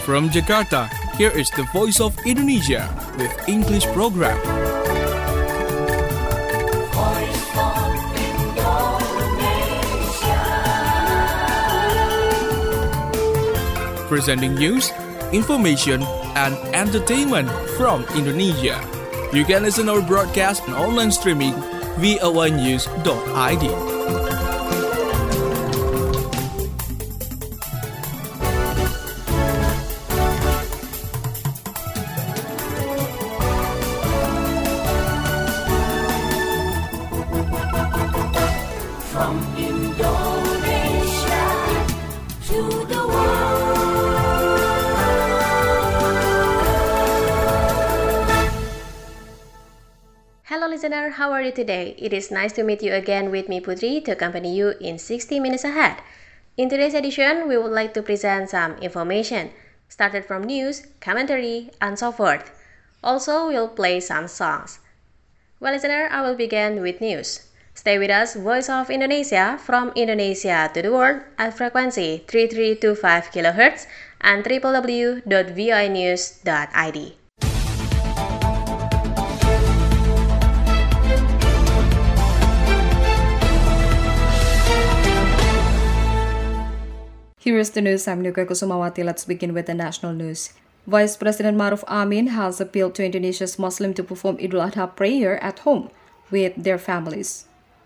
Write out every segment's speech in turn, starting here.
From Jakarta, here is the Voice of Indonesia with English program. Voice of Indonesia. Presenting news, information, and entertainment from Indonesia. You can listen our broadcast and online streaming voanews.id. From Indonesia to the world. Hello listener, how are you today? It is nice to meet you again with me Putri to accompany you in 60 minutes ahead. In today's edition, we would like to present some information, started from news, commentary, and so forth. Also, we'll play some songs. Well listener, I will begin with news. Stay with us, Voice of Indonesia, from Indonesia to the world at frequency 3325 kHz and www.voanews.id. Here is the news. I'm Nuka Kusumawati. Let's begin with the national news. Vice President Maruf Amin has appealed to Indonesia's Muslims to perform Idul Adha prayer at home with their families,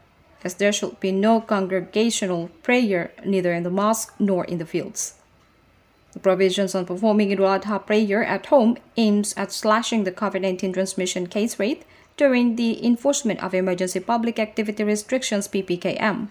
as there should be no congregational prayer neither in the mosque nor in the fields. The provisions on performing Idul Adha prayer at home aims at slashing the COVID-19 transmission case rate during the enforcement of Emergency Public Activity Restrictions (PPKM).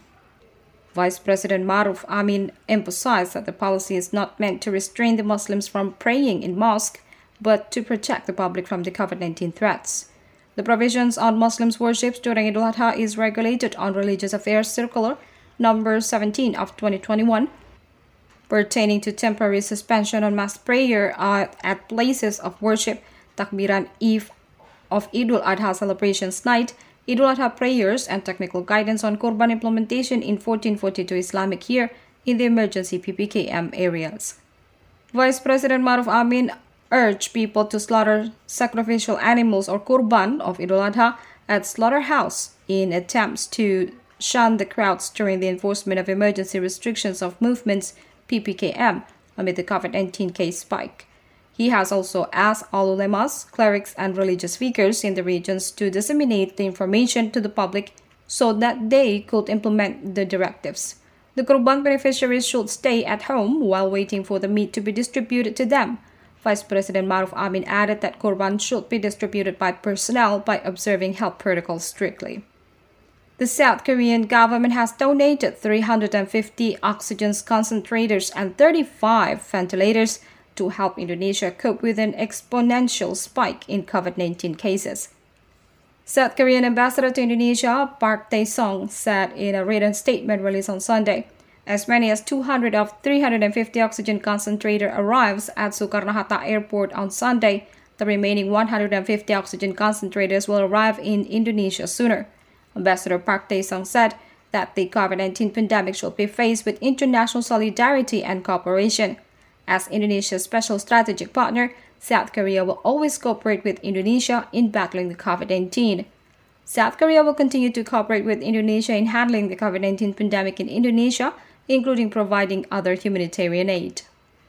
Vice President Maruf Amin emphasized that the policy is not meant to restrain the Muslims from praying in mosque, but to protect the public from the COVID-19 threats. The provisions on Muslims' worships during Idul Adha is regulated on Religious Affairs Circular number 17 of 2021, pertaining to temporary suspension on mass prayer at places of worship, Takbiran Eve of Idul Adha celebrations night, Idul Adha prayers, and technical guidance on Qurban implementation in 1442 Islamic year in the emergency PPKM areas. Vice President Maruf Amin urged people to slaughter sacrificial animals or Qurban of Idul Adha at slaughterhouse in attempts to shun the crowds during the enforcement of emergency restrictions of movements PPKM amid the COVID-19 case spike. He has also asked all ulemas, clerics, and religious figures in the regions to disseminate the information to the public so that they could implement the directives. The Qurban beneficiaries should stay at home while waiting for the meat to be distributed to them. Vice President Maruf Amin added that Qurban should be distributed by personnel by observing health protocols strictly. The South Korean government has donated 350 oxygen concentrators and 35 ventilators to help Indonesia cope with an exponential spike in COVID-19 cases. South Korean ambassador to Indonesia, Park Tae-sung, said in a written statement released on Sunday, as many as 200 of 350 oxygen concentrator arrives at Soekarno-Hatta Airport on Sunday. The remaining 150 oxygen concentrators will arrive in Indonesia sooner. Ambassador Park Tae-sung said that the COVID-19 pandemic should be faced with international solidarity and cooperation. As Indonesia's special strategic partner, South Korea will always cooperate with Indonesia in battling the COVID-19. South Korea will continue to cooperate with Indonesia in handling the COVID-19 pandemic in Indonesia, including providing other humanitarian aid.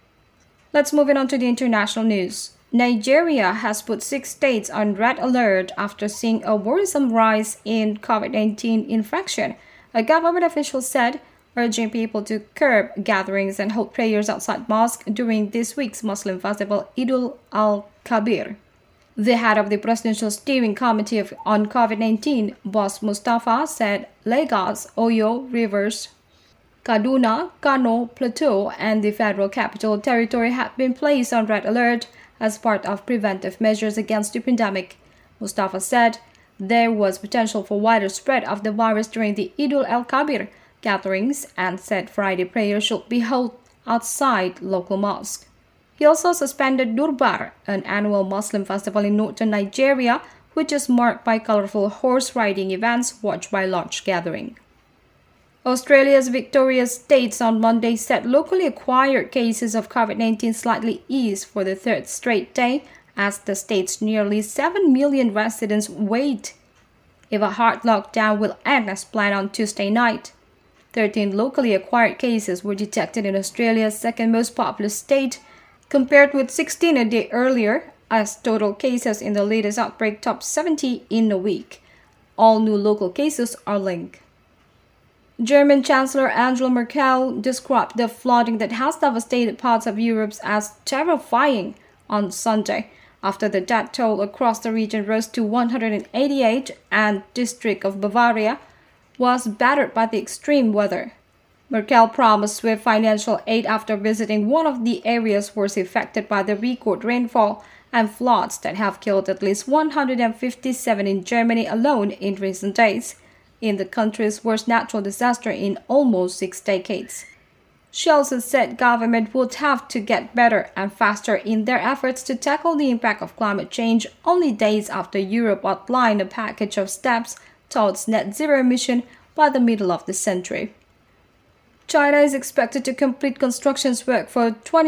Let's move on to the international news. Nigeria has put 6 states on red alert after seeing a worrisome rise in COVID-19 infection, a government official said, urging people to curb gatherings and hold prayers outside mosques during this week's Muslim festival Idul al-Kabir. The head of the Presidential Steering Committee on COVID-19, Boss Mustafa, said Lagos, Oyo, Rivers, Kaduna, Kano, Plateau, and the Federal Capital Territory had been placed on red alert as part of preventive measures against the pandemic. Mustafa said there was potential for wider spread of the virus during the Idul al-Kabir gatherings and said Friday prayers should be held outside local mosques. He also suspended Durbar, an annual Muslim festival in northern Nigeria, which is marked by colorful horse riding events watched by large gathering. Australia's Victoria states on Monday said locally acquired cases of COVID-19 slightly eased for the third straight day as the state's nearly 7 million residents wait if a hard lockdown will end as planned on Tuesday night. 13 locally acquired cases were detected in Australia's second most populous state, compared with 16 a day earlier, as total cases in the latest outbreak topped 70 in a week. All new local cases are linked. German Chancellor Angela Merkel described the flooding that has devastated parts of Europe as terrifying on Sunday, after the death toll across the region rose to 188 and District of Bavaria was battered by the extreme weather. Merkel promised swift financial aid after visiting one of the areas worst affected by the record rainfall and floods that have killed at least 157 in Germany alone in recent days, in the country's worst natural disaster in almost 6 decades. She also said government would have to get better and faster in their efforts to tackle the impact of climate change only days after Europe outlined a package of steps towards net zero emission by the middle of the century. China is expected to complete construction work for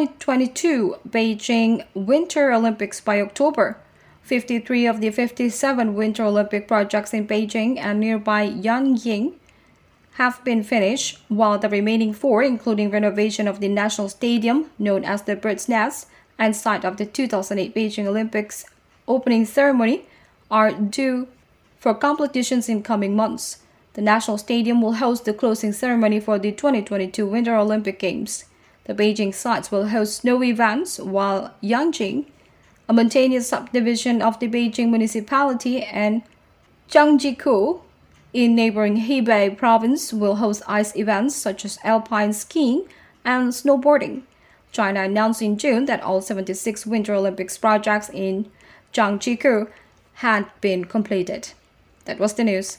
2022 Beijing Winter Olympics by October. 53 of the 57 Winter Olympic projects in Beijing and nearby Yangying have been finished, while the remaining 4, including renovation of the National Stadium, known as the Bird's Nest, and site of the 2008 Beijing Olympics opening ceremony, are due for completions in coming months. The National Stadium will host the closing ceremony for the 2022 Winter Olympic Games. The Beijing sites will host snow events, while Yangjing, a mountainous subdivision of the Beijing municipality, and Jiangjikou in neighboring Hebei province will host ice events such as alpine skiing and snowboarding. China announced in June that all 76 Winter Olympics projects in Jiangjikou had been completed. That was the news.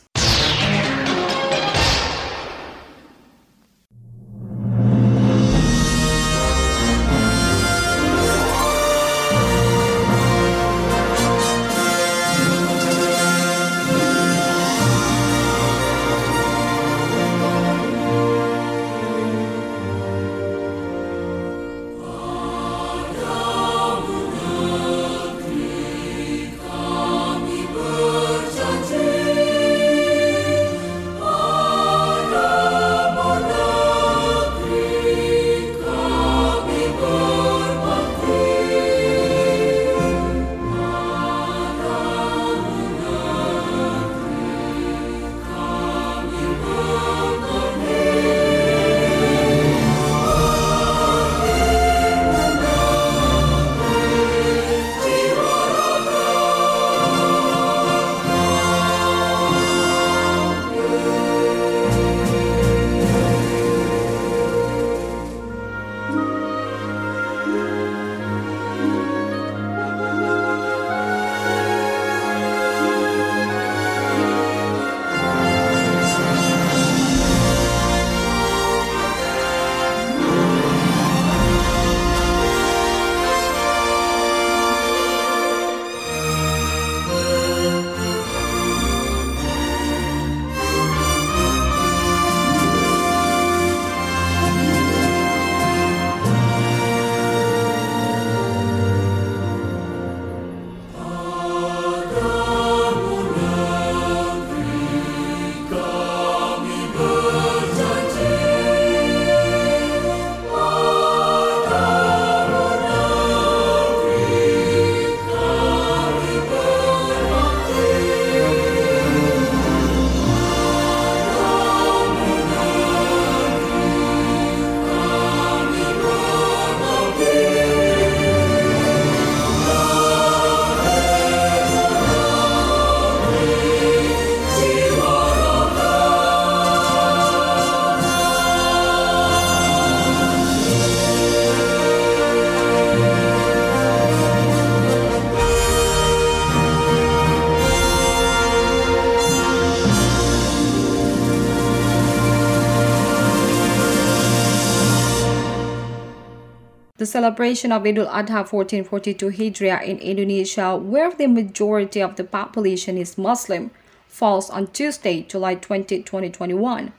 The celebration of Idul Adha 1442 Hijriah in Indonesia, where the majority of the population is Muslim, falls on Tuesday, July 20, 2021.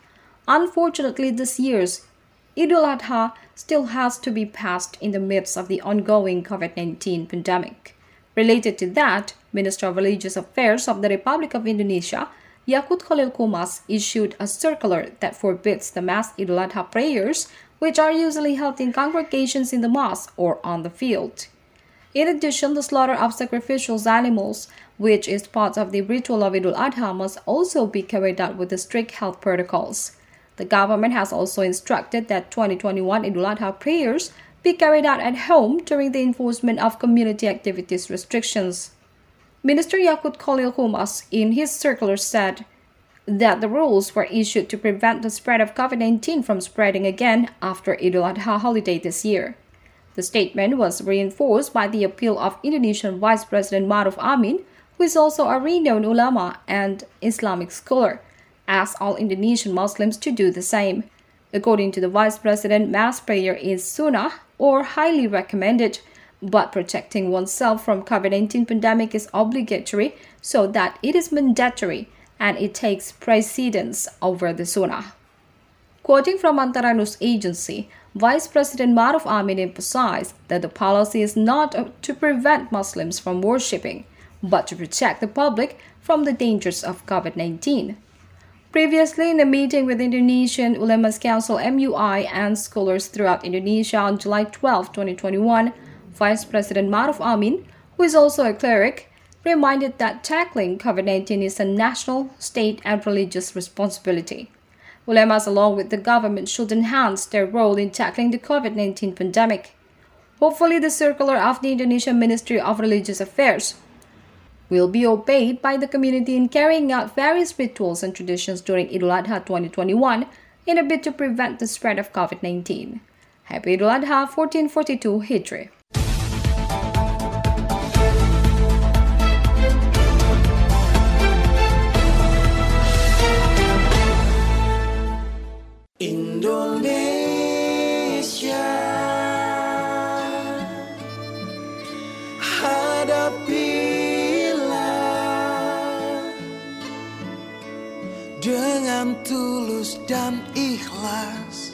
Unfortunately, this year's Idul Adha still has to be passed in the midst of the ongoing COVID-19 pandemic. Related to that, Minister of Religious Affairs of the Republic of Indonesia, Yakut Khalil Komas, issued a circular that forbids the mass Idul Adha prayers, which are usually held in congregations in the mosque or on the field. In addition, the slaughter of sacrificial animals, which is part of the ritual of Idul Adha, must also be carried out with the strict health protocols. The government has also instructed that 2021 Idul Adha prayers be carried out at home during the enforcement of community activities restrictions. Minister Yakut Khalil Komas, in his circular, said that the rules were issued to prevent the spread of COVID-19 from spreading again after Idul Adha holiday this year. The statement was reinforced by the appeal of Indonesian Vice President Maruf Amin, who is also a renowned ulama and Islamic scholar, asked all Indonesian Muslims to do the same. According to the Vice President, mass prayer is sunnah or highly recommended, but protecting oneself from COVID-19 pandemic is obligatory, so that it is mandatory and it takes precedence over the sunnah. Quoting from Antara News Agency, Vice President Maruf Amin emphasized that the policy is not to prevent Muslims from worshipping, but to protect the public from the dangers of COVID-19. Previously, in a meeting with Indonesian Ulama's Council MUI and scholars throughout Indonesia on July 12, 2021, Vice President Maruf Amin, who is also a cleric, reminded that tackling COVID-19 is a national, state, and religious responsibility. Ulamas, along with the government, should enhance their role in tackling the COVID-19 pandemic. Hopefully, the circular of the Indonesian Ministry of Religious Affairs will be obeyed by the community in carrying out various rituals and traditions during Idul Adha 2021 in a bid to prevent the spread of COVID-19. Happy Idul Adha 1442 Hijri. Indonesia, hadapilah dengan tulus dan ikhlas.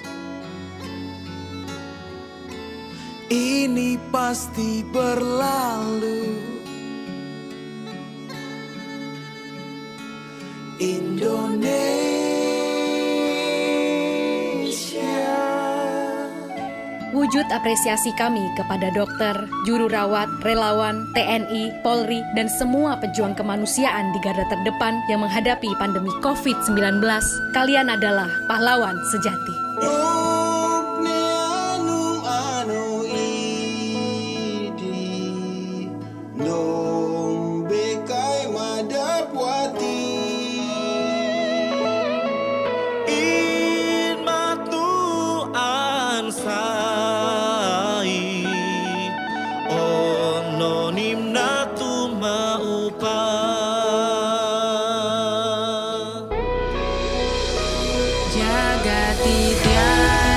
Ini pasti berlalu. Indonesia. Wujud apresiasi kami kepada dokter, juru rawat, relawan, TNI, Polri, dan semua pejuang kemanusiaan di garda terdepan yang menghadapi pandemi COVID-19. Kalian adalah pahlawan sejati. Jaga tiada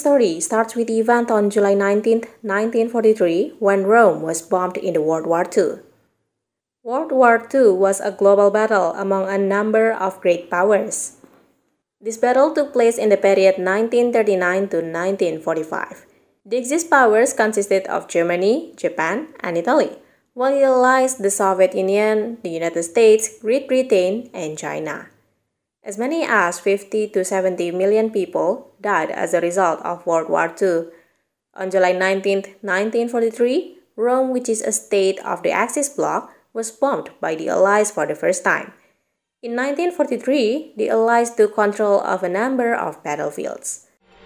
story starts with the event on July 19, 1943, when Rome was bombed in the World War II. World War II was a global battle among a number of great powers. This battle took place in the period 1939 to 1945. The Axis powers consisted of Germany, Japan, and Italy, while the Allies the Soviet Union, the United States, Great Britain, and China. As many as 50 to 70 million people died as a result of World War II. On July 19, 1943, Rome, which is a state of the Axis bloc, was bombed by the Allies for the first time. In 1943, the Allies took control of a number of battlefields.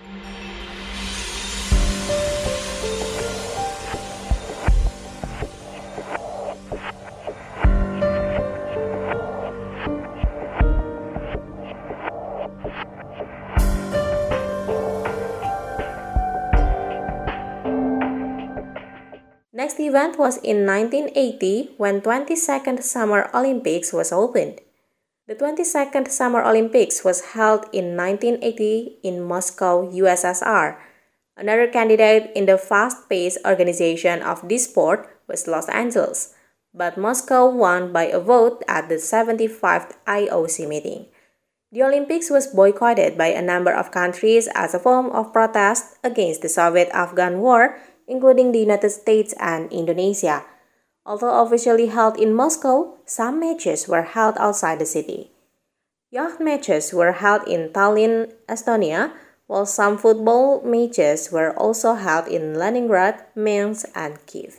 Next event was in 1980 when 22nd Summer Olympics was opened. The 22nd Summer Olympics was held in 1980 in Moscow, USSR. Another candidate in the fast-paced organization of this sport was Los Angeles, but Moscow won by a vote at the 75th IOC meeting. The Olympics was boycotted by a number of countries as a form of protest against the Soviet-Afghan War, including the United States and Indonesia. Although officially held in Moscow, some matches were held outside the city. Yacht matches were held in Tallinn, Estonia, while some football matches were also held in Leningrad, Minsk, and Kiev.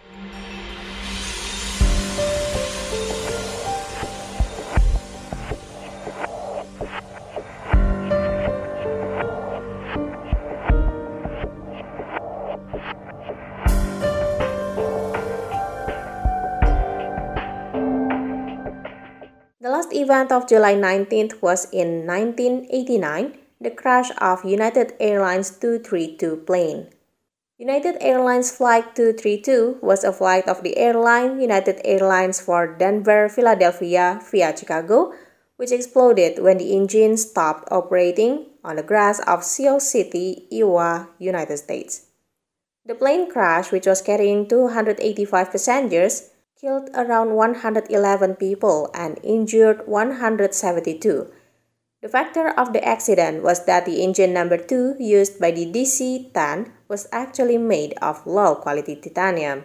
The last event of July 19th was in 1989, the crash of United Airlines 232 plane. United Airlines Flight 232 was a flight of the airline United Airlines for Denver, Philadelphia via Chicago, which exploded when the engine stopped operating on the grass of Sioux City, Iowa, United States. The plane crash, which was carrying 285 passengers, killed around 111 people and injured 172. The factor of the accident was that the engine number 2 used by the DC-10 was actually made of low-quality titanium.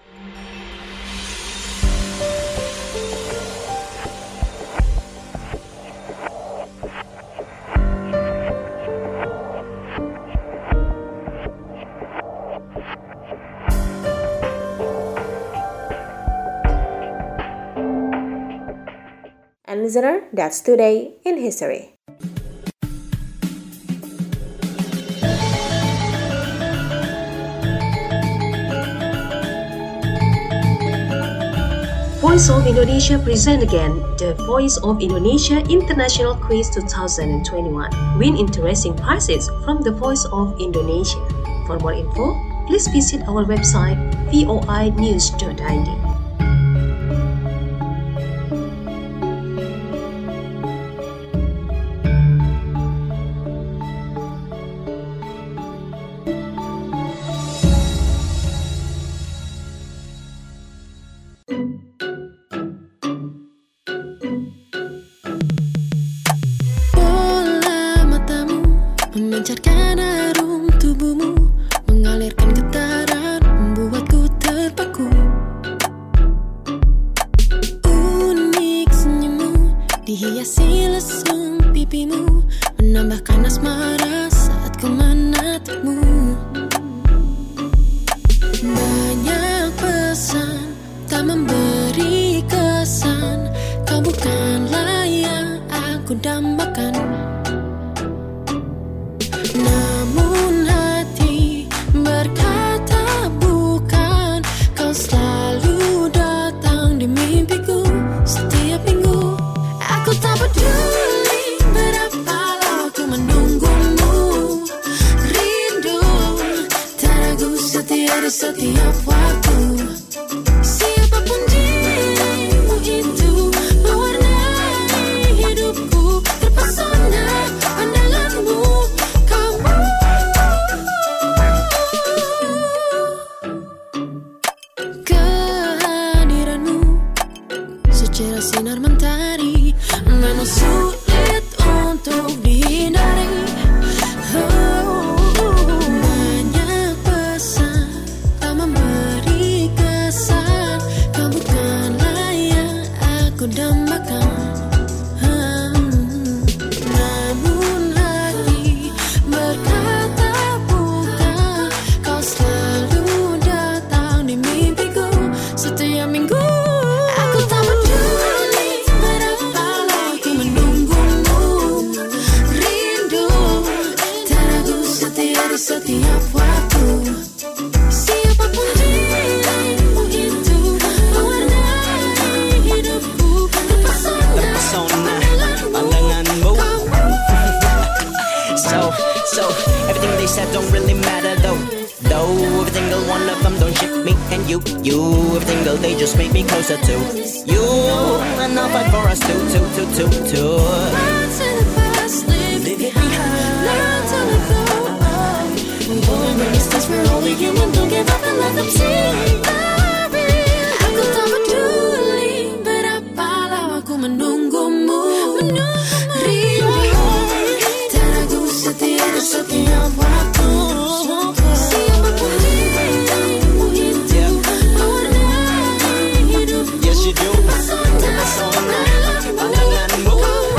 And listener, that's Today in History. Voice of Indonesia present again the Voice of Indonesia International Quiz 2021. Win interesting prizes from the Voice of Indonesia. For more info, please visit our website voinews.id. Memancarkan harum tubuhmu, mengalirkan getaran, membuatku terpaku. Unik senyummu, dihiasi lesung pipimu, menambahkan asmara saat ku menatapmu. Banyak pesan, tak memberi kesan, kau bukanlah yang aku dambakan. Namun hati berkata bukan, kau selalu datang di mimpiku setiap minggu. Aku tak peduli berapa lama ku menunggumu, rindu tak ragu setia di setiap waktu. Siapapun dirimu itu, mewarnai hidupku. tercerah sinar mentari, memang sulit untuk dihindari. Banyak pesan tak memberi kesan, kau bukanlah yang aku dambakan. Namun hati berkata bukan, kau selalu datang di mimpiku setiap minggu. Aku tak peduli berapa lama ku menunggumu, rindu teragu setia di setiap waktu. Siapapun dirimu itu mewarnai hidupku, terpesona pandanganmu. So everything they said don't really matter though. Every single one of them don't ship me and you. Every single day just make me closer to you, and I'll fight for us two. Run to the past, leave it behind. Learn to let go. Boy, when it's this, we're only human. Don't give up and let them see. Aku tak peduli berapa lama ku menunggumu, rindu teragu setia di setiap waktu. Siapapun dirimu itu mewarnai hidupku. Yes you do. Terpesona pandanganmu.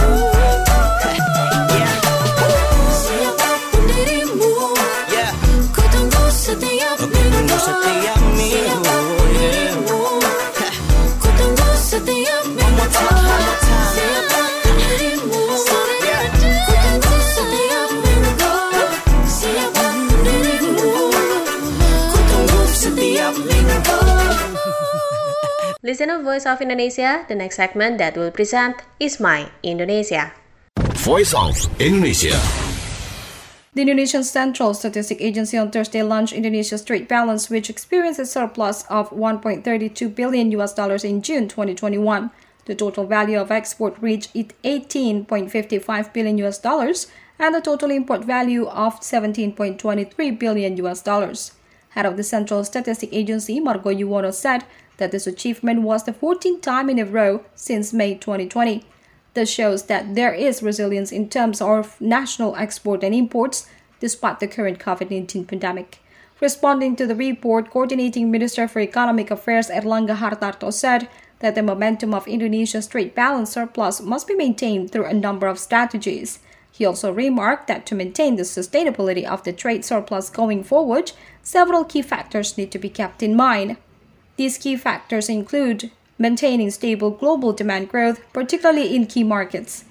Siapapun dirimu, ku tunggu setiap minggu. Siapapun dirimu, ku tunggu setiap minggu. Siapapun dirimu, ku tunggu setiap minggu. Siapapun dirimu, ku tunggu setiap minggu. Listen to Voice of Indonesia. The next segment that will present is My Indonesia. Voice of Indonesia. The Indonesian Central Statistic Agency on Thursday launched Indonesia's trade balance, which experienced a surplus of $1.32 billion in June 2021. The total value of export reached $18.55 billion and the total import value of $17.23 billion. Head of the Central Statistic Agency, Margo Yuwono, said that this achievement was the 14th time in a row since May 2020. This shows that there is resilience in terms of national export and imports despite the current COVID-19 pandemic. Responding to the report, Coordinating Minister for Economic Affairs Erlangga Hartarto said that the momentum of Indonesia's trade balance surplus must be maintained through a number of strategies. He also remarked that to maintain the sustainability of the trade surplus going forward, several key factors need to be kept in mind. These key factors include maintaining stable global demand growth, particularly in key markets.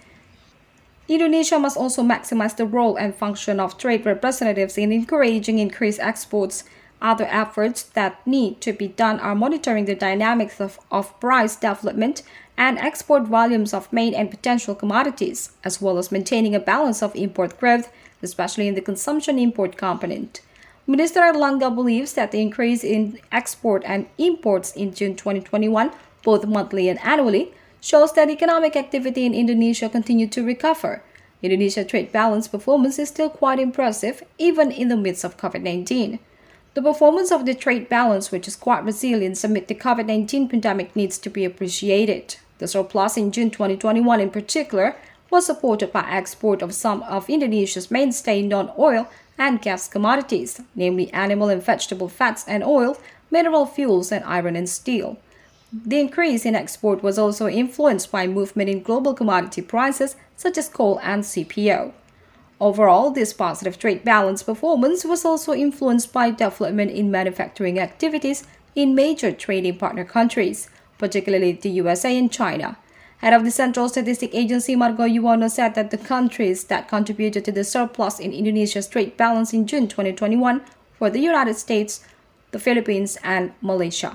Indonesia must also maximize the role and function of trade representatives in encouraging increased exports. Other efforts that need to be done are monitoring the dynamics of price development and export volumes of main and potential commodities, as well as maintaining a balance of import growth, especially in the consumption import component. Minister Erlangga believes that the increase in export and imports in June 2021, both monthly and annually, shows that economic activity in Indonesia continued to recover. Indonesia's trade balance performance is still quite impressive, even in the midst of COVID-19. The performance of the trade balance, which is quite resilient amid the COVID-19 pandemic, needs to be appreciated. The surplus in June 2021 in particular was supported by export of some of Indonesia's mainstay non-oil and gas commodities, namely animal and vegetable fats and oil, mineral fuels, and iron and steel. The increase in export was also influenced by movement in global commodity prices such as coal and CPO. Overall, this positive trade balance performance was also influenced by development in manufacturing activities in major trading partner countries, particularly the USA and China. Head of the Central Statistic Agency, Margo Yuwono, said that the countries that contributed to the surplus in Indonesia's trade balance in June 2021 were the United States, the Philippines, and Malaysia.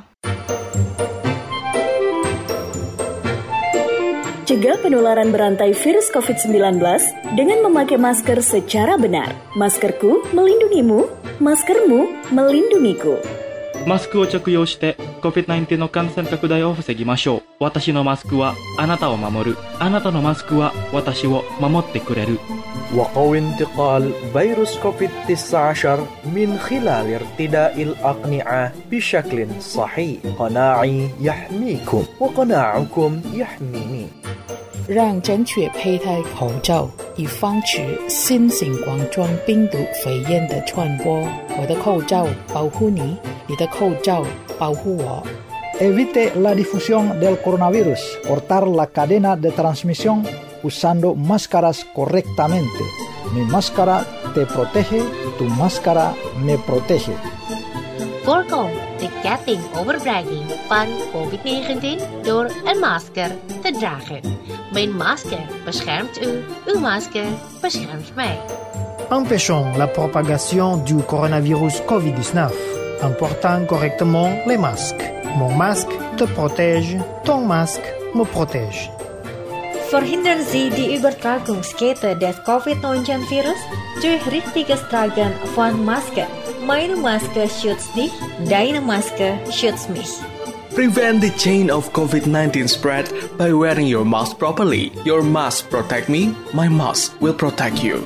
Cegah penularan berantai virus COVID-19 dengan memakai masker secara benar. Maskerku melindungimu, maskermu melindungiku. マスクを着用して COVID-19 の感染拡大を防ぎましょう。私のマスクはあなたを守る。あなたのマスクは私を守ってくれる。 وقوي انتقال فيروس كوفيد-19 من خلال ارتداء الأقنعة بشكل صحيح. قناعي يحميكم وقناعكم يحميني. 让正确佩戴口罩，以防止新型冠状病毒肺炎的传播。我的口罩保护你，你的口罩保护我。 Evite la difusión del coronavirus. Cortar la cadena de transmisión usando máscaras correctamente. Mi máscara te protege, tu máscara me protege. Voorkom de ketting overbrenging van COVID-19 door een masker te dragen. Mijn masker beschermt u, uw masker beschermt mij. Empêchons la propagation du coronavirus COVID-19 en portant correctement les masques. Mon masque te protège, ton masque me protège. Verhindern Sie die Übertragungskette des COVID-19-Virus durch richtiges Tragen von Masken. Meine Maske schützt dich, deine Maske schützt mich. Prevent the chain of COVID-19 spread by wearing your mask properly. Your mask protect me, my mask will protect you.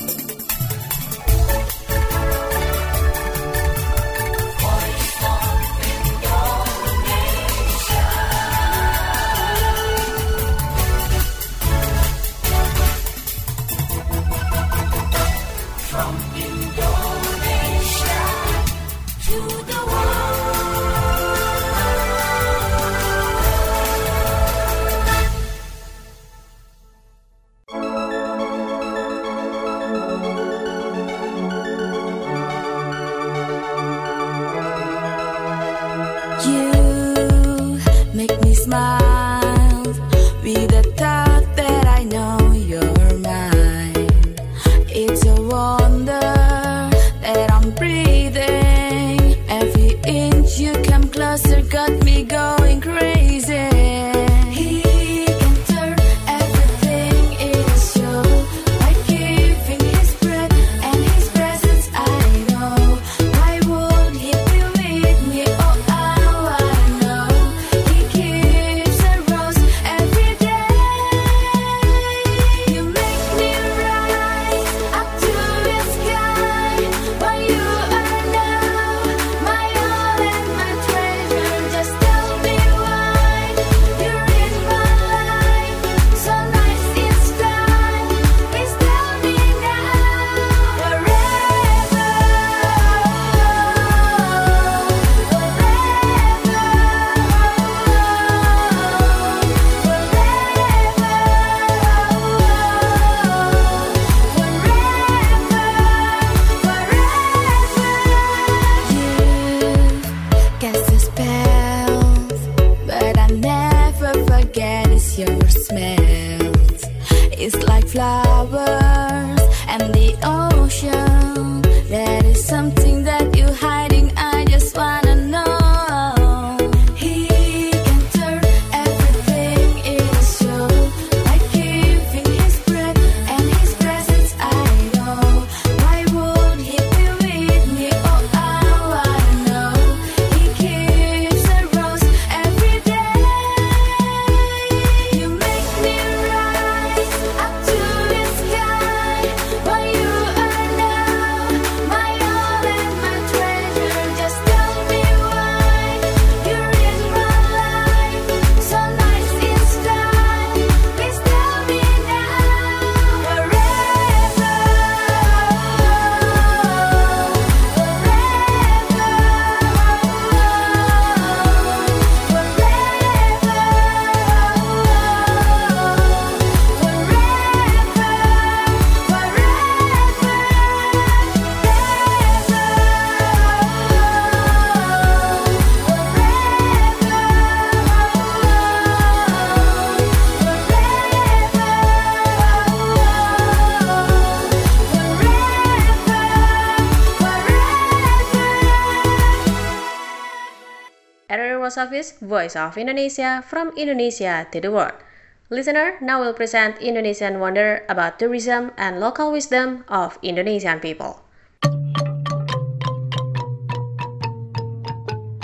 Office, Voice of Indonesia, from Indonesia to the world. Listener, now we'll present Indonesian wonder about tourism and local wisdom of Indonesian people.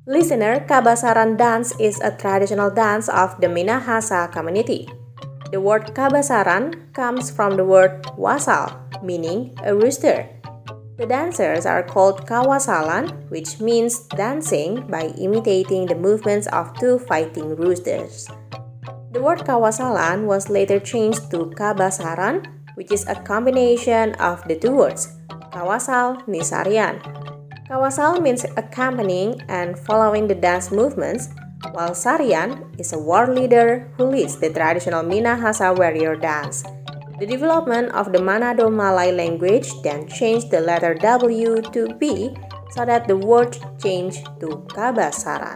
Listener, Kabasaran dance is a traditional dance of the Minahasa community. The word Kabasaran comes from the word wasal, meaning a rooster. The dancers are called kawasalan, which means dancing by imitating the movements of two fighting roosters. The word kawasalan was later changed to kabasaran, which is a combination of the two words, kawasal nisarian. Kawasal means accompanying and following the dance movements, while sarian is a war leader who leads the traditional Minahasa warrior dance. The development of the Manado Malay language then changed the letter W to B so that the word changed to Kabasaran.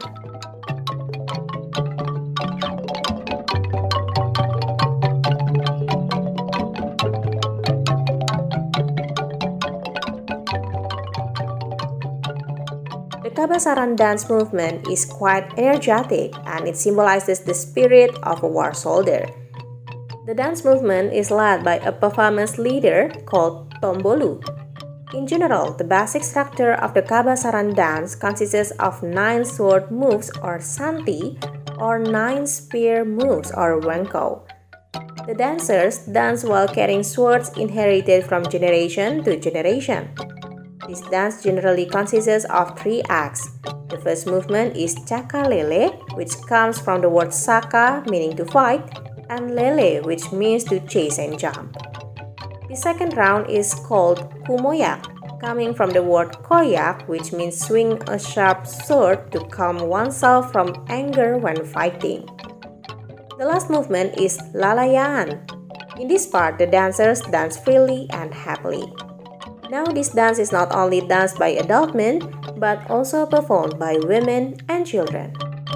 The Kabasaran dance movement is quite energetic and it symbolizes the spirit of a war soldier. The dance movement is led by a performance leader called Tombolu. In general, the basic structure of the Kabasaran dance consists of 9 sword moves or santi or 9 spear moves or wengko. The dancers dance while carrying swords inherited from generation to generation. This dance generally consists of 3 acts. The first movement is Cakalele, which comes from the word Saka, meaning to fight, and Lele, which means to chase and jump. The second round is called Kumoyak, coming from the word Koyak, which means swing a sharp sword to calm oneself from anger when fighting. The last movement is Lalayan. In this part, the dancers dance freely and happily. Now, this dance is not only danced by adult men, but also performed by women and children.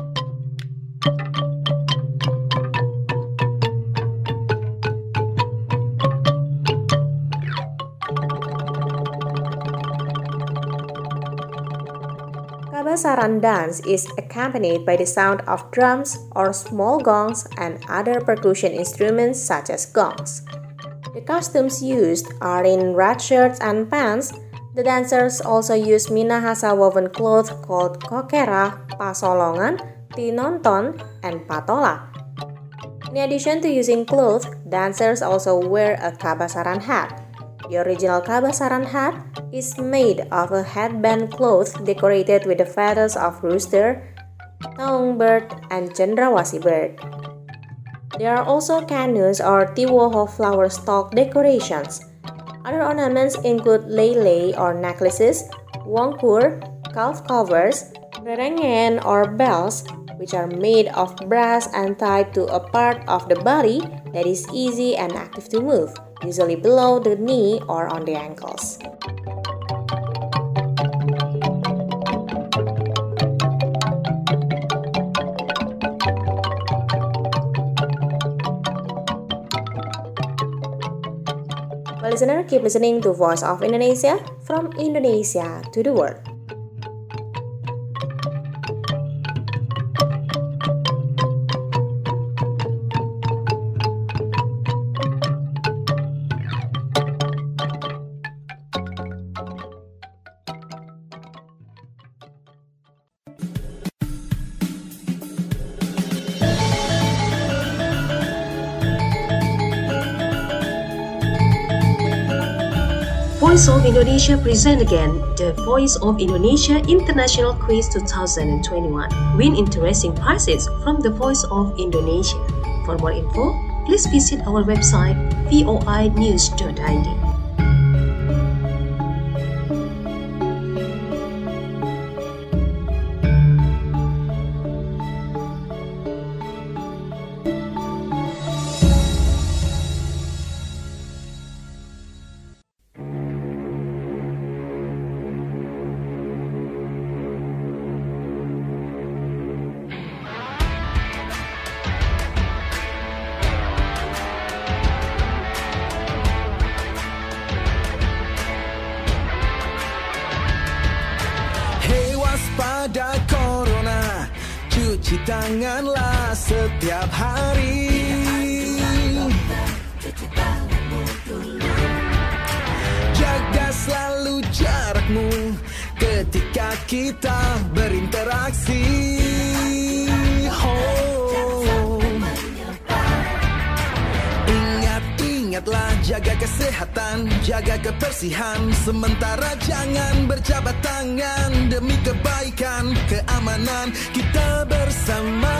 Kabasaran dance is accompanied by the sound of drums or small gongs and other percussion instruments such as gongs. The costumes used are in red shirts and pants. The dancers also use Minahasa woven cloth called kokera, pasolongan, tinonton, and patola. In addition to using clothes, dancers also wear a Kabasaran hat. The original Kabasaran hat is made of a headband cloth decorated with the feathers of rooster, taung bird, and cendrawasih bird. There are also canoes or tiwoho flower stalk decorations. Other ornaments include lele or necklaces, wongkur, calf covers, rerengen or bells, which are made of brass and tied to a part of the body that is easy and active to move, usually below the knee or on the ankles. Well, listener, keep listening to Voice of Indonesia, from Indonesia to the world. Voice of Indonesia present again the Voice of Indonesia International Quiz 2021. Win interesting prizes from the Voice of Indonesia. For more info, please visit our website voinews.id. Waspada corona, cuci tanganlah setiap hari. Jaga selalu jarakmu, ketika kita berinteraksi. Ingatlah jaga kesehatan, jaga kebersihan. Sementara jangan berjabat tangan demi kebaikan, keamanan kita bersama.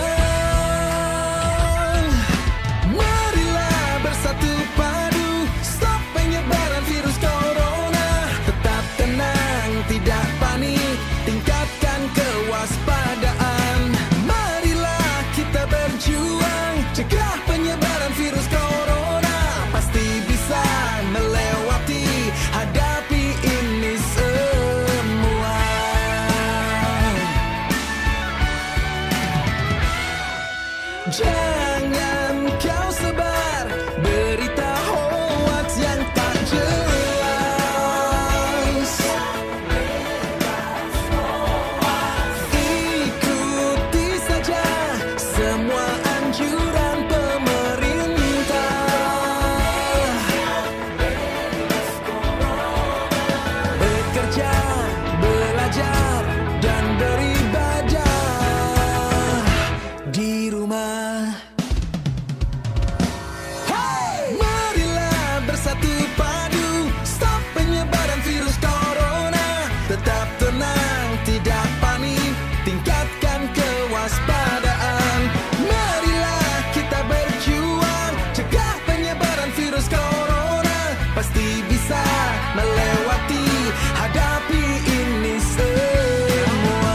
Marilah bersatu padu, stop penyebaran virus corona. Tetap tenang, tidak panik, tingkatkan kewaspadaan. Marilah kita berjuang, cegah penyebaran virus corona. Pasti bisa melewati, hadapi ini semua. Jangan kau sebar berita hoax yang tak jelas. Ikuti saja semua anjuran pemerintah. Bekerja, belajar, dan beribadah di rumah. Marilah bersatu padu, stop penyebaran virus corona. Tetap tenang, tidak panik, tingkatkan kewaspadaan. Marilah kita berjuang, cegah penyebaran virus corona. Pasti bisa melewati, hadapi ini semua.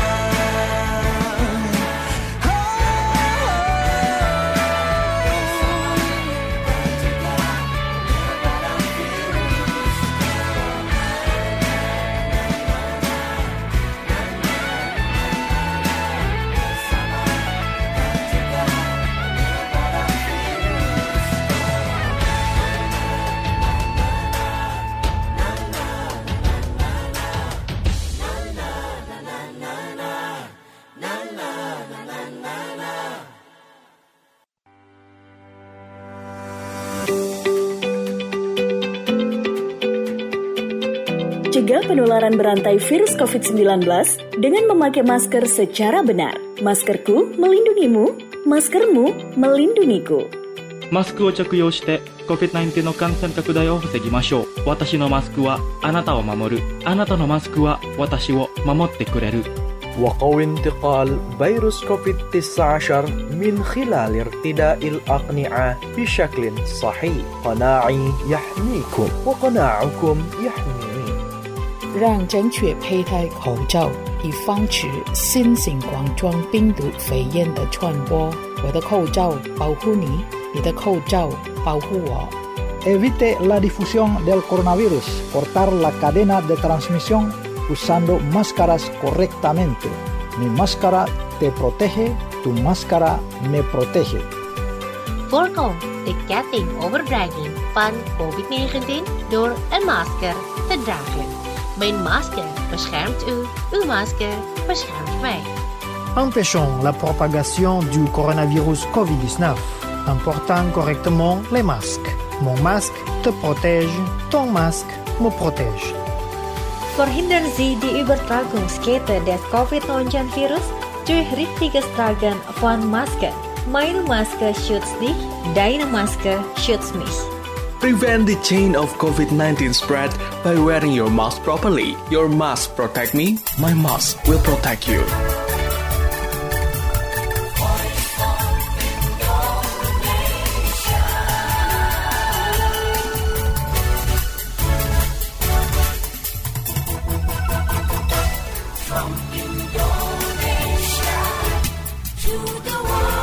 Cegah penularan berantai virus COVID-19 dengan memakai masker secara benar. Maskerku melindungimu, maskermu melindungiku. マスクを着用して COVID-19 の感染拡大を防ぎましょう。私のマスクはあなたを守る。あなたのマスクは私を守ってくれる。 وقوي انتقال فيروس كوفيد-19 من خلال ارتداء الأقنعة بشكل صحيح. قناعي يحميكم وقناعكم يحميني. 让正确佩戴口罩，以防止新型冠状病毒肺炎的传播。我的口罩保护你，你的口罩保护我。 Evite la difusión del coronavirus, cortar la cadena de transmisión usando máscaras correctamente. Mi máscara te protege, tu máscara me protege. Voorkom de ketting overdraging van COVID-19 door een masker te dragen. Mijn masker beschermt u, uw masker beschermt mij. Empêchons la propagation du coronavirus COVID-19 en portant correctement les masques. Mon masque te protège, ton masque me protège. Verhindern Sie die Übertragungskette des Covid-19-Virus durch richtiges Tragen von Masken. Meine Maske schützt dich, deine Maske schützt mich. Prevent the chain of COVID-19 spread by wearing your mask properly. Your mask protect me, my mask will protect you. From Indonesia to the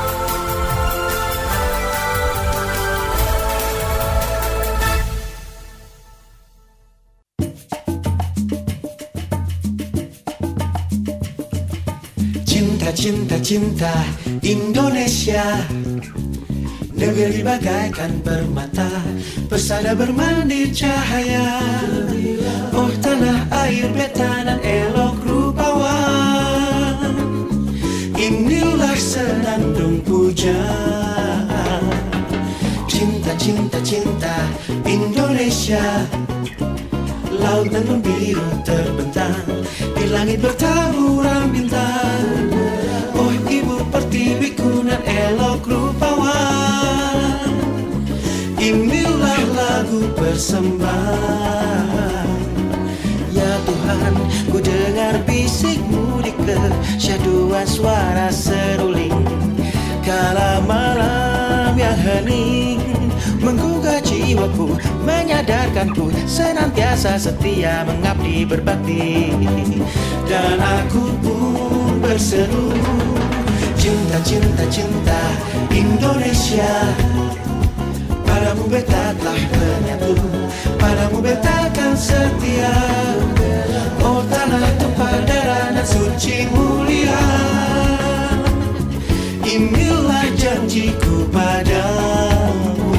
Cinta, cinta, cinta Indonesia, negeri bagaikan permata, pesada bermandi cahaya. Oh tanah air betanan elok rupawan, inilah senandung pujaan. Cinta, cinta, cinta Indonesia, Laut tenun biru terbentang, di langit bertaburan bintang. Oh ibu pertiwiku nan elok rupawan, inilah lagu persembahan. Ya Tuhan, ku dengar bisikmu di kesyaduan suara seruling. Kala malam yang hening menggugah jiwaku, menyadarkanku senantiasa setia mengabdi berbakti. Dan aku pun berseru, cinta, cinta, cinta Indonesia. Padamu beta telah menyatu, padamu beta akan setia. Oh tanah tempat darah nan suci mulia, inilah janjiku padamu.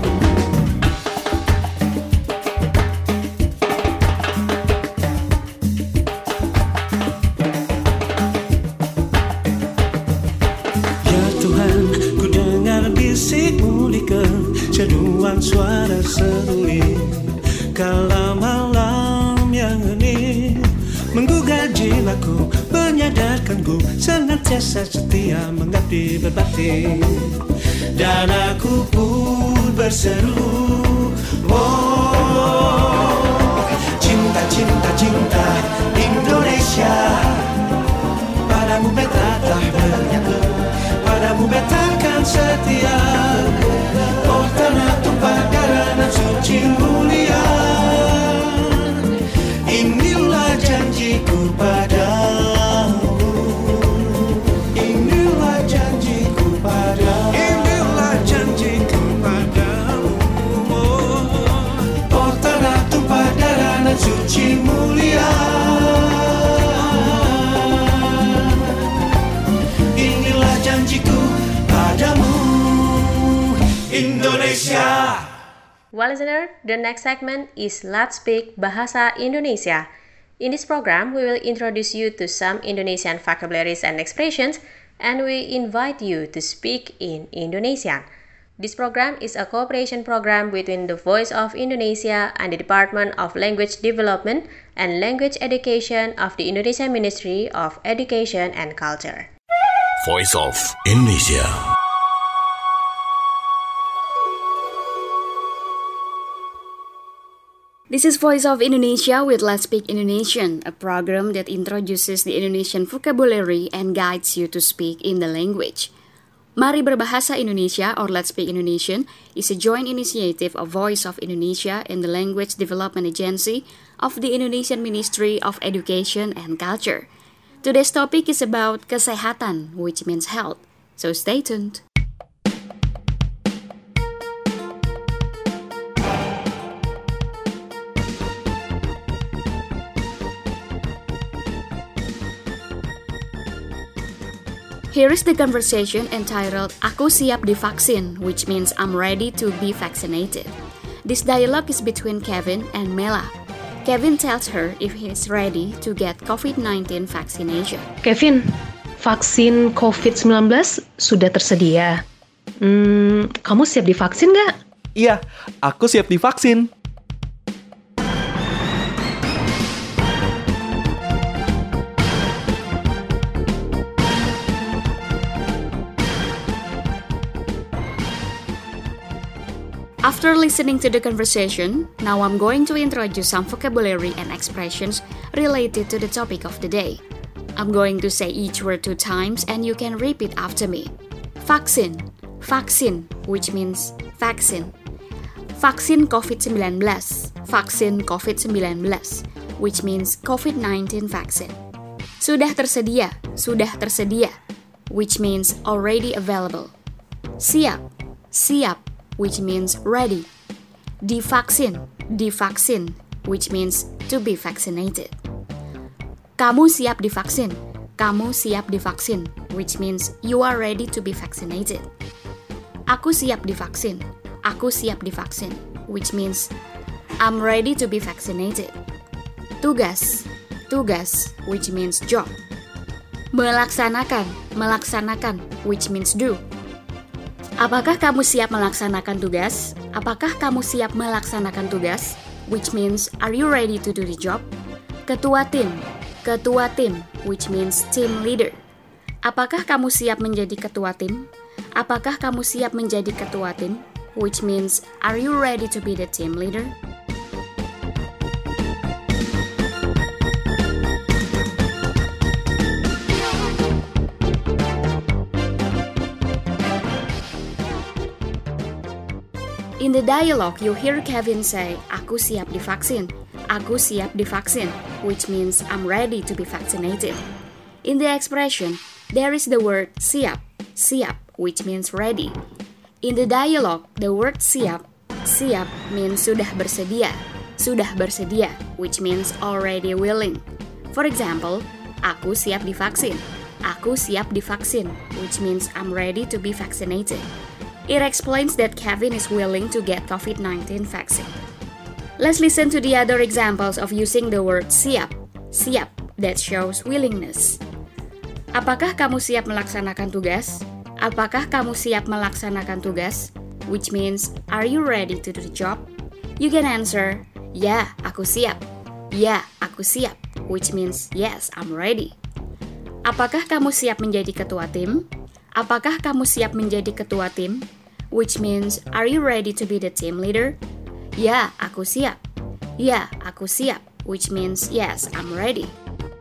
Ya Tuhan, ku dengar bisikmu di kesyaduan suara seruling. Kala malam yang hening menggugah jiwaku, menyadarkanku senantiasa setia mengabdi berbakti. Dan aku pun berseru, oh cinta, cinta, cinta Indonesia. Padamu beta telah menyatu, padamu beta akan setia. Oh tanah tumpah darah nan suci mulia, inilah janjiku padamu. Inilah janjiku padamu. Inilah janjiku padamu. Oh tanah tumpah darah nan suci mulia, inilah janjiku padamu, Indonesia. Well, listener, the next segment is Let's Speak Bahasa Indonesia. In this program, we will introduce you to some Indonesian vocabularies and expressions, and we invite you to speak in Indonesian. This program is a cooperation program between the Voice of Indonesia and the Department of Language Development and Language Education of the Indonesian Ministry of Education and Culture. Voice of Indonesia. This is Voice of Indonesia with Let's Speak Indonesian, a program that introduces the Indonesian vocabulary and guides you to speak in the language. Mari Berbahasa Indonesia or Let's Speak Indonesian is a joint initiative of Voice of Indonesia and the Language Development Agency of the Indonesian Ministry of Education and Culture. Today's topic is about kesehatan, which means health. So stay tuned. Here is the conversation entitled Aku siap divaksin, which means I'm ready to be vaccinated. This dialogue is between Kevin and Mela. Kevin tells her if he is ready to get COVID-19 vaccination. Kevin, vaksin COVID-19 sudah tersedia. Kamu siap divaksin nggak? Iya, aku siap divaksin. After listening to the conversation, now I'm going to introduce some vocabulary and expressions related to the topic of the day. I'm going to say each word 2 times and you can repeat after me. Vaksin, vaksin, which means vaccine. Vaksin COVID-19, vaksin COVID-19, which means COVID-19 vaccine. Sudah tersedia, which means already available. Siap, which means ready. Divaksin, which means to be vaccinated. Kamu siap divaksin, which means you are ready to be vaccinated. Aku siap divaksin, which means I'm ready to be vaccinated. Tugas, which means job. Melaksanakan, which means do. Apakah kamu siap melaksanakan tugas? which means are you ready to do the job? Ketua tim, which means team leader. Apakah kamu siap menjadi ketua tim? Apakah kamu siap menjadi ketua tim? Which means are you ready to be the team leader? In the dialogue, you hear Kevin say, aku siap divaksin. Aku siap divaksin, which means I'm ready to be vaccinated. In the expression, there is the word siap, which means ready. In the dialogue, the word siap means sudah bersedia, which means already willing. For example, aku siap divaksin, which means I'm ready to be vaccinated. It explains that Kevin is willing to get COVID-19 vaccine. Let's listen to the other examples of using the word siap that shows willingness. Apakah kamu siap melaksanakan tugas? Apakah kamu siap melaksanakan tugas? Which means, are you ready to do the job? You can answer, ya, aku siap. Ya, aku siap. Which means, yes, I'm ready. Apakah kamu siap menjadi ketua tim? Apakah kamu siap menjadi ketua tim? Which means, are you ready to be the team leader? Ya, aku siap. Ya, aku siap. Which means, yes, I'm ready.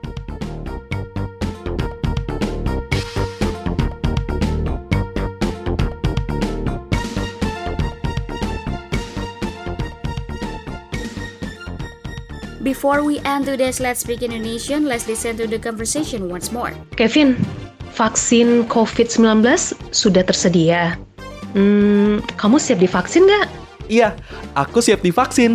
Before we end today's Let's Speak Indonesian, let's listen to the conversation once more. Kevin, vaksin COVID-19 sudah tersedia. Kamu siap divaksin nggak? Iya, aku siap divaksin.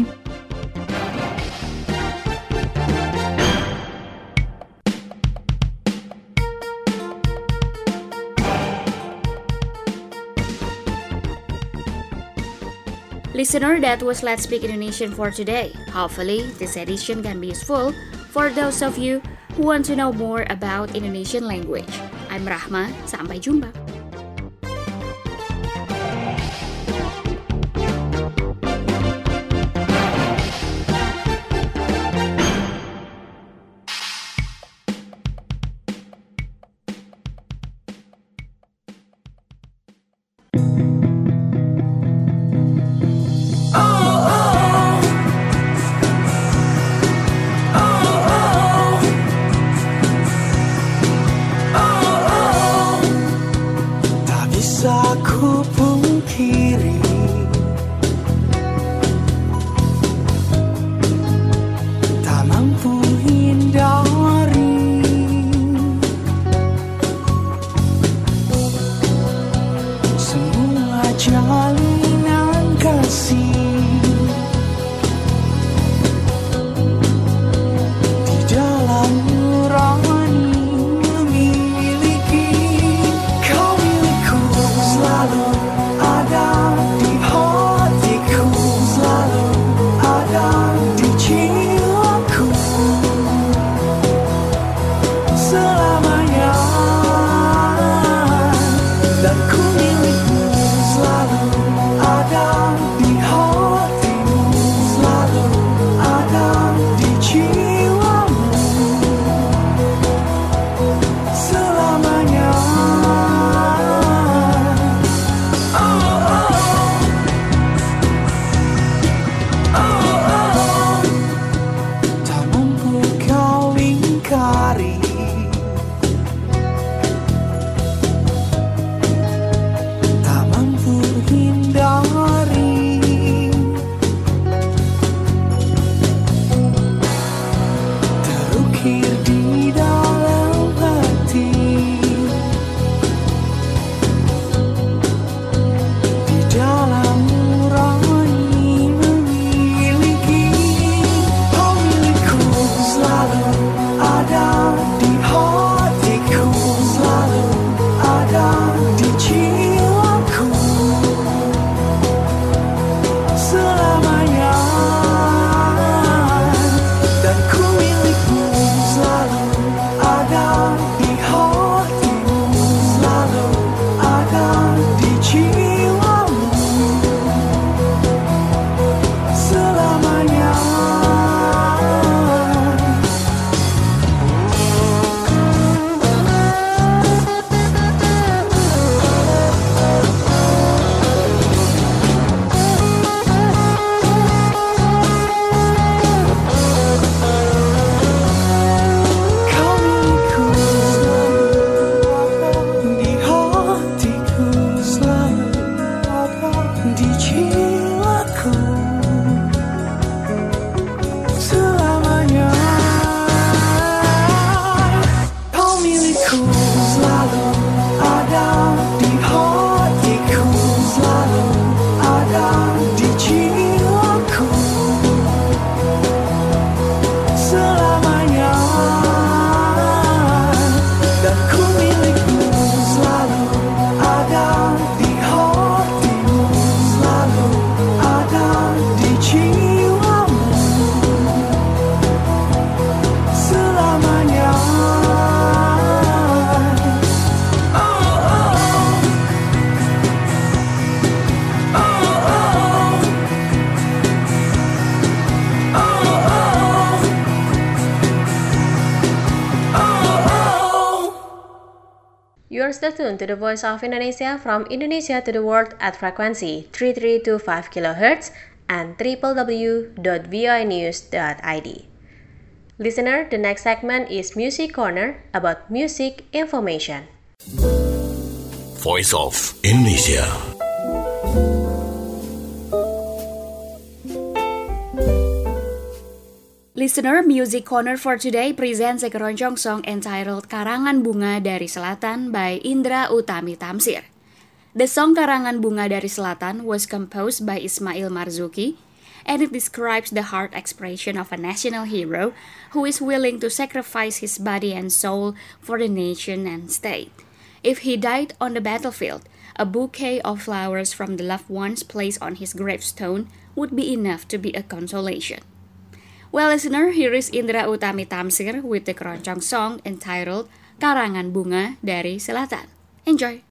Listener, that was Let's Speak Indonesian for today. Hopefully, this edition can be useful for those of you who want to know more about Indonesian language. I'm Rahma, sampai jumpa. Ku pungkiri tak mampu hindari semua jalinan kasih di dalam nurani memiliki kau milikku selalu ada di hatiku, selalu ada di jiwaku selamanya, dan ku milikmu selalu ada di hatiku. stay tuned to the Voice of Indonesia from Indonesia to the world at frequency 3325 kHz and www.voinews.id. Listener, the next segment is Music Corner about music information. Voice of Indonesia. Listener, Music Corner for today presents a keroncong song entitled Karangan Bunga dari Selatan by Indra Utami Tamsir. The song Karangan Bunga dari Selatan was composed by Ismail Marzuki, and it describes the heart expression of a national hero who is willing to sacrifice his body and soul for the nation and state. If he died on the battlefield, a bouquet of flowers from the loved ones placed on his gravestone would be enough to be a consolation. Well, listener, here is Indra Utami Tamsir with the keroncong song entitled Karangan Bunga dari Selatan. Enjoy!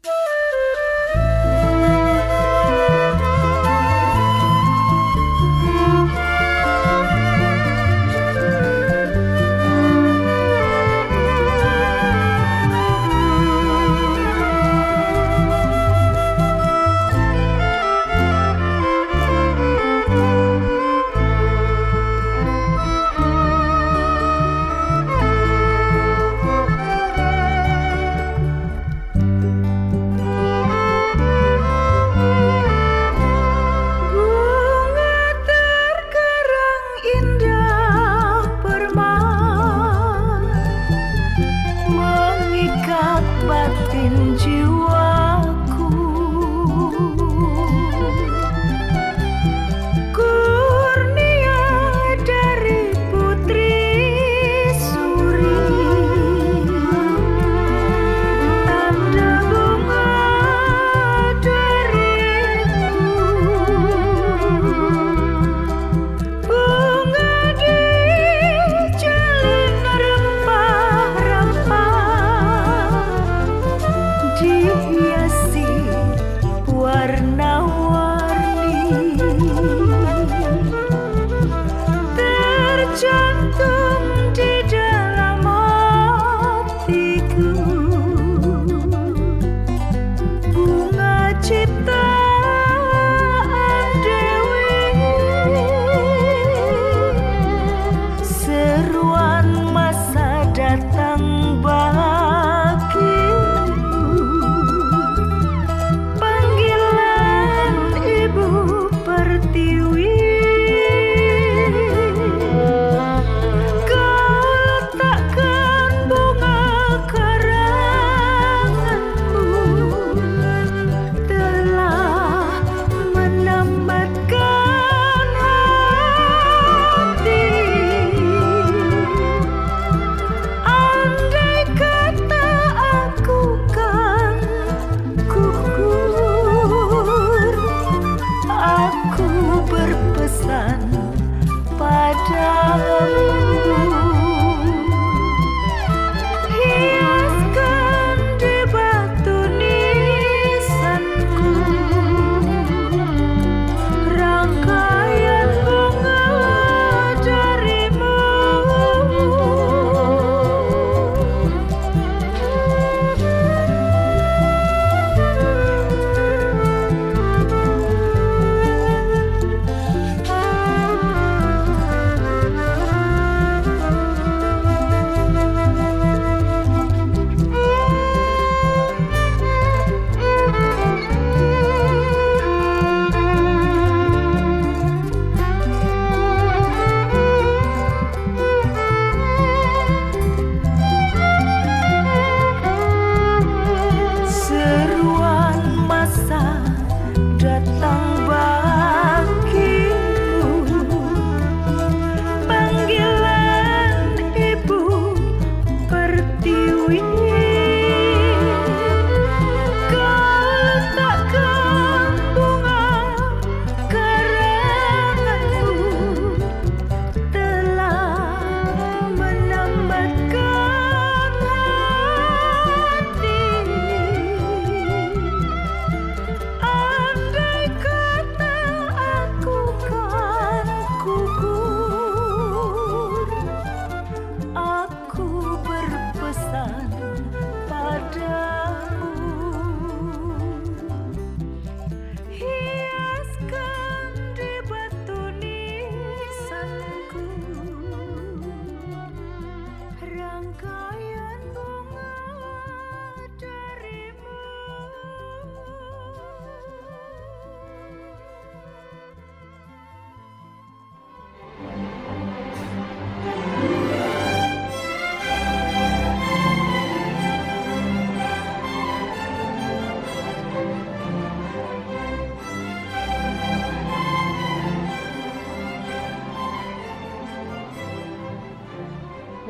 Telah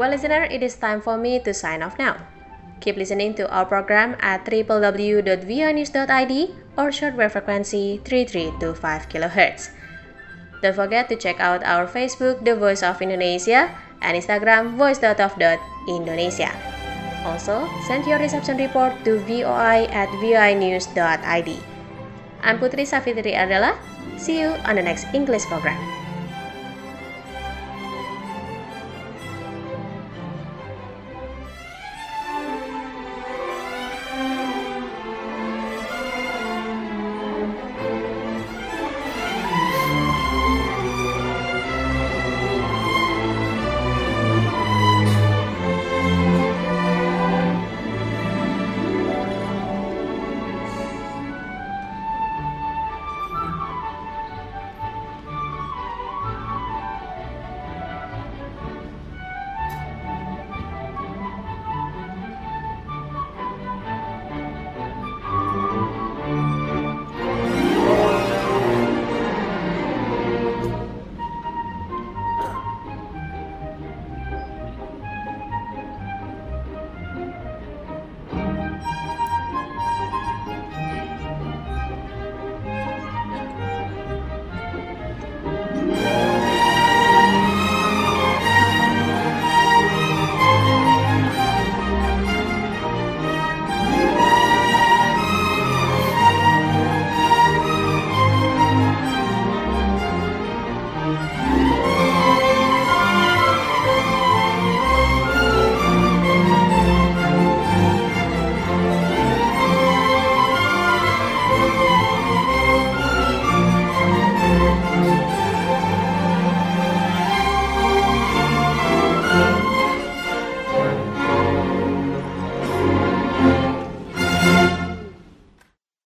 Well, listener, it is time for me to sign off now. Keep listening to our program at www.voanews.id or shortwave frequency 3325 kHz. Don't forget to check out our Facebook, The Voice of Indonesia, and Instagram, voice.of.indonesia. Also, send your reception report to voi@voanews.id. I'm Putri Safitri Ardela. See you on the next English program.